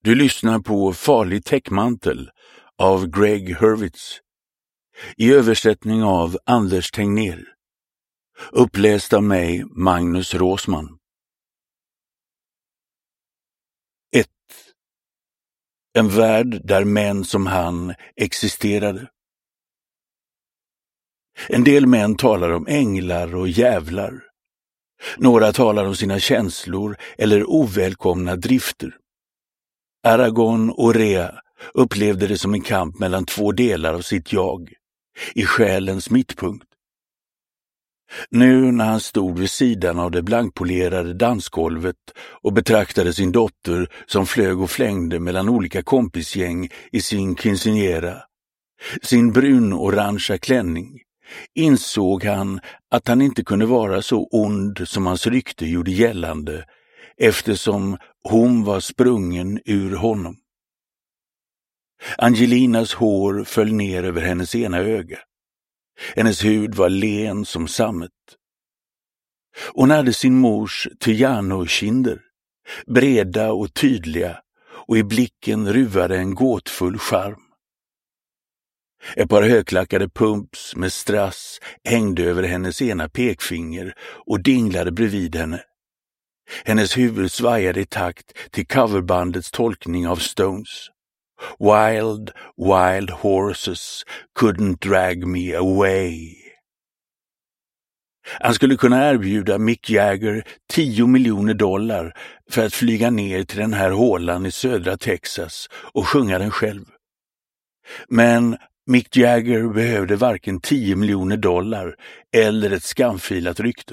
Du lyssnar på Farlig täckmantel av Greg Hurwitz i översättning av Anders Tegnér. Uppläst av mig, Magnus Råsman. 1. En värld där män som han existerade. En del män talar om änglar och djävlar. Några talar om sina känslor eller ovälkomna drifter. Aragorn och Rea upplevde det som en kamp mellan två delar av sitt jag, i själens mittpunkt. Nu när han stod vid sidan av det blankpolerade dansgolvet och betraktade sin dotter som flög och flängde mellan olika kompisgäng i sin quinceañera, sin brun-orangea klänning, insåg han att han inte kunde vara så ond som hans rykte gjorde gällande, eftersom hon var sprungen ur honom. Angelinas hår föll ner över hennes ena öga. Hennes hud var len som sammet. Hon hade sin mors Tyano-kinder, breda och tydliga, och i blicken ruvade en gåtfull charm. Ett par högklackade pumps med strass hängde över hennes ena pekfinger och dinglade bredvid henne. Hennes huvud svajade i takt till coverbandets tolkning av Stones. Wild, wild horses couldn't drag me away. Han skulle kunna erbjuda Mick Jagger $10 miljoner för att flyga ner till den här hålan i södra Texas och sjunga den själv. Men Mick Jagger behövde varken $10 miljoner eller ett skamfilat rykte.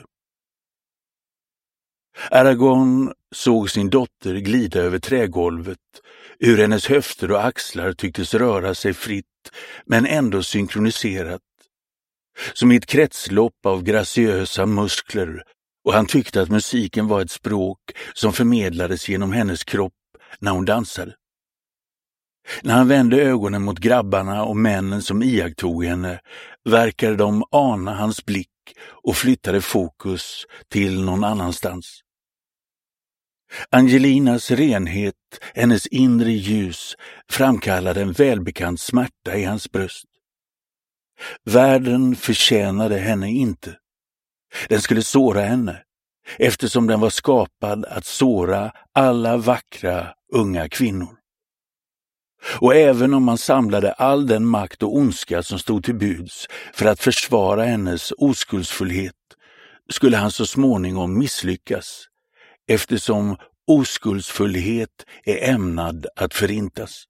Aragorn såg sin dotter glida över trägolvet, hur hennes höfter och axlar tycktes röra sig fritt men ändå synkroniserat, som i ett kretslopp av graciösa muskler, och han tyckte att musiken var ett språk som förmedlades genom hennes kropp när hon dansade. När han vände ögonen mot grabbarna och männen som iakttog henne verkade de ana hans blick och flyttade fokus till någon annanstans. Angelinas renhet, hennes inre ljus, framkallade en välbekant smärta i hans bröst. Världen förtjänade henne inte. Den skulle såra henne, eftersom den var skapad att såra alla vackra unga kvinnor. Och även om man samlade all den makt och ondska som stod till buds för att försvara hennes oskuldsfullhet, skulle han så småningom misslyckas, eftersom oskuldsfullhet är ämnad att förintas.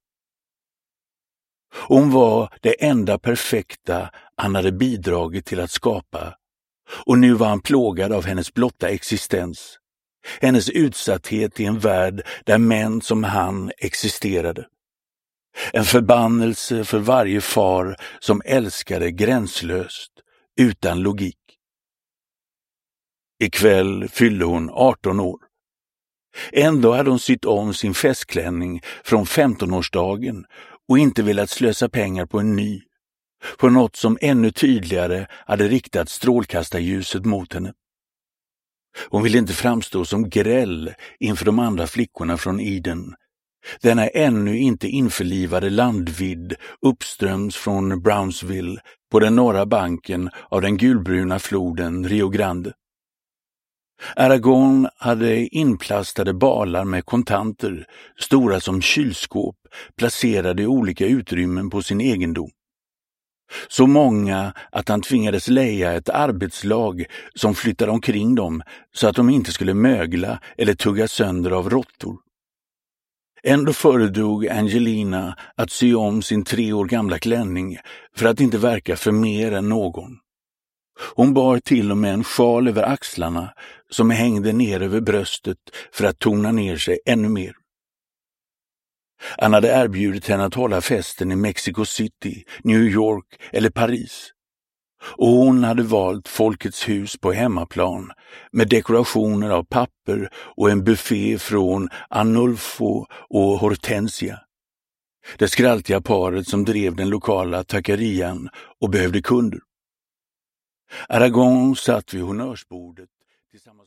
Hon var det enda perfekta han hade bidragit till att skapa, och nu var han plågad av hennes blotta existens, hennes utsatthet i en värld där män som han existerade. En förbannelse för varje far som älskade gränslöst, utan logik. Ikväll fyllde hon 18 år. Ändå hade hon sytt om sin festklänning från 15-årsdagen och inte velat slösa pengar på en ny, på något som ännu tydligare hade riktat strålkastarljuset mot henne. Hon ville inte framstå som gräll inför de andra flickorna från Eden, denna ännu inte införlivade landvidd uppströms från Brownsville på den norra banken av den gulbruna floden Rio Grande. Aragorn hade inplastade balar med kontanter, stora som kylskåp, placerade i olika utrymmen på sin egendom. Så många att han tvingades leja ett arbetslag som flyttade omkring dem så att de inte skulle mögla eller tugga sönder av råttor. Ändå föredrog Angelina att sy om sin 3 år gamla klänning för att inte verka för mer än någon. Hon bar till och med en sjal över axlarna som hängde ner över bröstet för att tona ner sig ännu mer. Han hade erbjudit henne att hålla festen i Mexico City, New York eller Paris. Och hon hade valt Folkets hus på hemmaplan med dekorationer av papper och en buffé från Arnulfo och Hortensia. Det skraltiga paret som drev den lokala taquerian och behövde kunder. Aragorn satt vid honnörsbordet tillsammans